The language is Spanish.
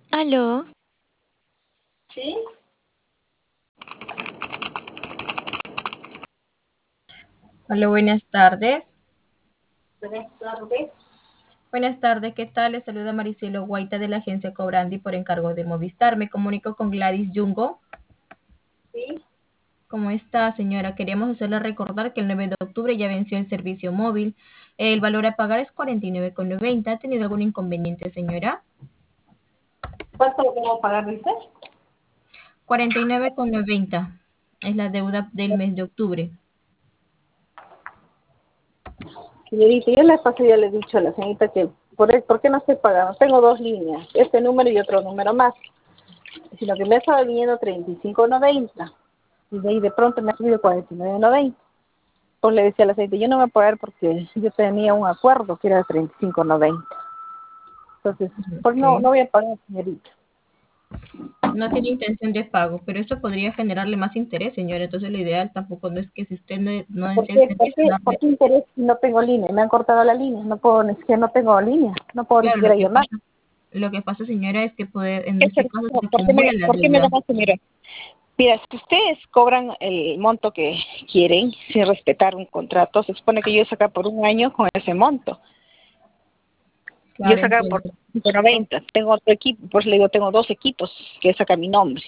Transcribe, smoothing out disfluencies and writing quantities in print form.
Aló, Sí, Hola, buenas tardes. buenas tardes. Buenas tardes, ¿qué tal? Les saluda Maricelo Guaita de la agencia Cobrandi por encargo de Movistar. Me comunico con Gladys Jungo. Sí, ¿Cómo está, señora? Queríamos hacerle recordar que el 9 de octubre ya venció el servicio móvil. El valor a pagar es 49,90. ¿Ha tenido algún inconveniente, señora? ¿cuánto debo pagar, dice? 49,90 es la deuda del mes de octubre. Señorita, yo la pasé, ya le he dicho a la señorita que ¿por qué no estoy pagando? Tengo dos líneas, este número y otro número más, sino que me ha estado viniendo 35,90 y de ahí de pronto me ha subido 49,90. Pues le decía a la señorita, yo no voy a pagar porque yo tenía un acuerdo que era de 35,90. Entonces, pues no Ok. voy a pagar, señorita. No tiene intención de pago, pero esto podría generarle más interés, señora. Entonces, lo ideal tampoco no es que si usted no ¿Por desea el qué, por servicio, qué, por darle. qué interés si no tengo línea? Me han cortado la línea, no puedo, es que no tengo línea, no puedo ni Claro, siquiera llamar. lo que pasa, señora, es que en ¿Qué este caso servicio? se acumula la ¿Por qué me deuda. dan a mira? Mira, si ustedes cobran el monto que quieren sin respetar un contrato, se supone que yo saca por un año con ese monto. Yo Claro, saca por entiendo. 90. Tengo otro equipo, por eso le digo, tengo dos equipos que saca mi nombre.